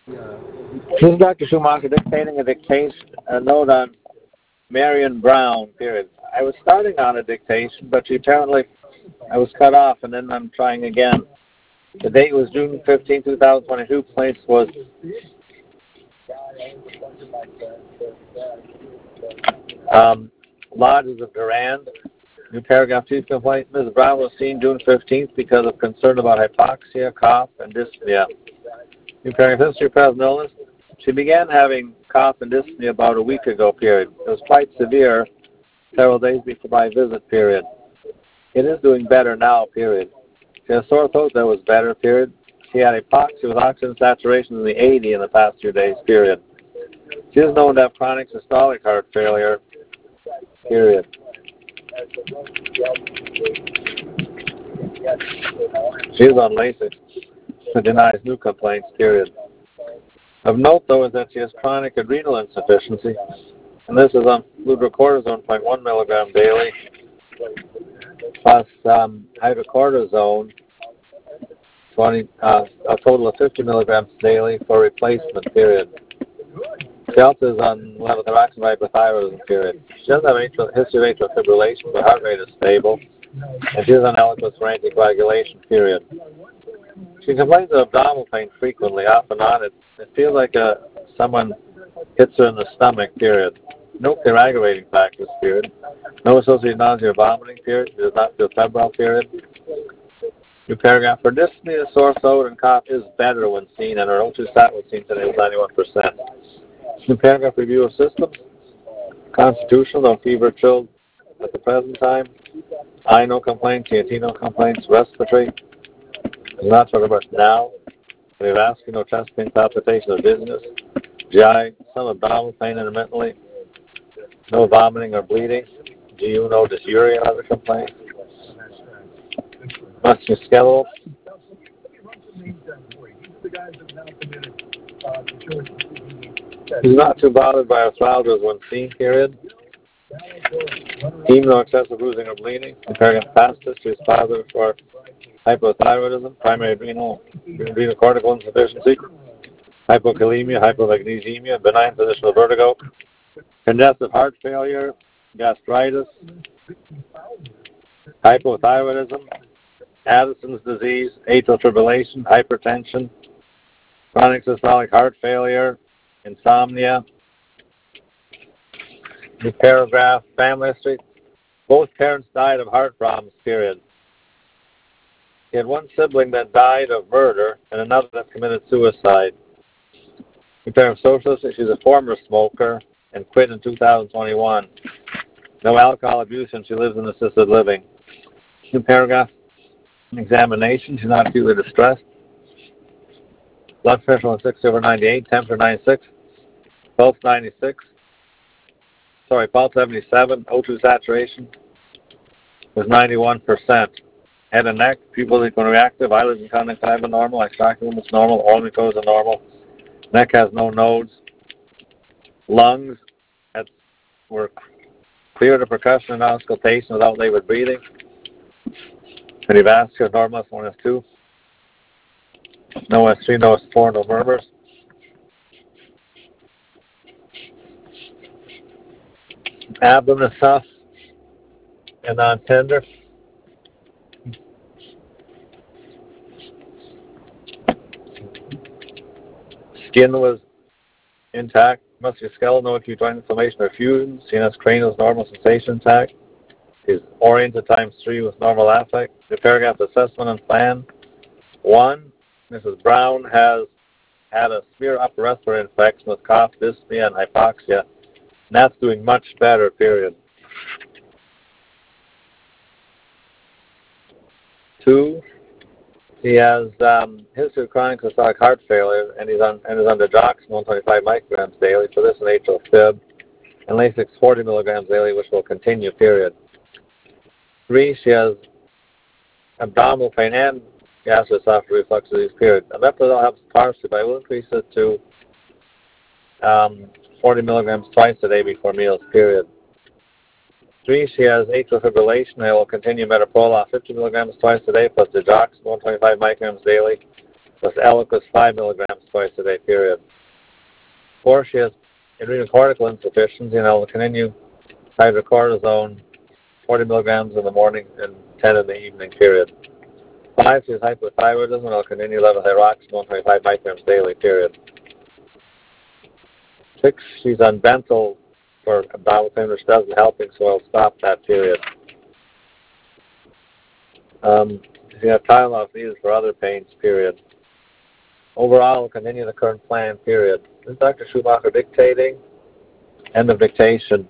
This is Dr. Schumacher dictating a dictation, a note on Marion Brown, period. I was starting on a dictation, but apparently I was cut off, and then I'm trying again. The date was June 15, 2022. Place was Lodges of Durand. New paragraph, chief complaint. Ms. Brown was seen June 15th because of concern about hypoxia, cough, and dyspnea. New paragraph, history of present illness. She began having cough and dyspnea about a week ago, period. It was quite severe several days before my visit, period. It is doing better now, period. She had a sore throat that was better, period. She had hypoxia with oxygen saturation in the 80 in the past few days, period. She is known to have chronic systolic heart failure, period. She is on Lasix and denies new complaints, period. Of note, though, is that she has chronic adrenal insufficiency, and this is on fludrocortisone 0.1 milligram daily, plus hydrocortisone, a total of 50 milligrams daily for replacement, period. She also is on levothyroxine hypothyroidism, period. She doesn't have a history of atrial fibrillation, but heart rate is stable, and she is on Eliquis for anticoagulation, period. She complains of abdominal pain frequently, off and on. It feels like someone hits her in the stomach, period. No clear aggravating factors, period. No associated nausea or vomiting, period. She does not feel febrile, period. New paragraph. Her dyspnea, sore throat, and cough is better when seen, and her O2 sat was seen today was 91%. New paragraph. Review of systems. Constitutional, no fever, chilled at the present time. Eye, no complaints. ENT, no complaints. Respiratory. I'm not talking about now. We've asked, no chest pain, palpitation, or dizziness. GI, some abdominal pain intermittently. No vomiting or bleeding. GU, no dysuria, other complaints. Musculoskeletal. He's not too bothered by arthralgias when seen, period. Even no excessive bruising or bleeding. Comparing past history is positive for hypothyroidism, primary adrenal cortical insufficiency, hypokalemia, hypomagnesemia, benign positional vertigo, congestive heart failure, gastritis, hypothyroidism, Addison's disease, atrial fibrillation, hypertension, chronic systolic heart failure, insomnia. New paragraph, family history. Both parents died of heart problems, period. He had one sibling that died of murder and another that committed suicide. New paragraph, social history. She's a former smoker and quit in 2021. No alcohol abuse, and she lives in assisted living. New paragraph, examination. She's not acutely distressed. Blood pressure 160/98, temperature 96, pulse 96. Pulse 77, O2 saturation was 91%. Head and neck, pupil reactive, eyelids and conjunctiva normal, extraculum is normal, all mucosa normal. Neck has no nodes. Lungs were clear to percussion and auscultation without labored breathing. Cardiovascular normal S1, S2. No S3, no S4, no murmurs. Abdomen is soft and non-tender. Skin was intact. Musculoskeletal, no acute joint inflammation or fusion. CNS cranial is normal, sensation intact. Is oriented ×3 with normal affect. The paragraph assessment and plan. 1. Mrs. Brown has had a severe upper respiratory infection with cough, dyspnea, and hypoxia. And that's doing much better, period. 2. He has history of chronic systolic heart failure, and is under Joxin 125 micrograms daily. For this, an atrial fib, and Lasix 40 milligrams daily, which will continue, period. 3. She has abdominal pain and gastroesophageal reflux disease, period. Omeprazole helps partially, but I will increase it to 40 milligrams twice a day before meals, period. 3. She has atrial fibrillation, and will continue metoprolol 50 milligrams twice a day, plus Digoxin 125 micrograms daily plus Eliquis 5 milligrams twice a day, period. Or she has adrenocortical insufficiency, and I'll continue hydrocortisone 40 milligrams in the morning and 10 in the evening, period. 5, she has hypothyroidism, and I'll continue levothyroxine 125 micrograms daily, period. 6, she's on Bentyl for abdominal pain, which doesn't helping, so I'll stop that, period. She has Tylenol needed for other pains, period. Overall, I'll continue the current plan, period. This is Dr. Schumacher dictating. End of dictation.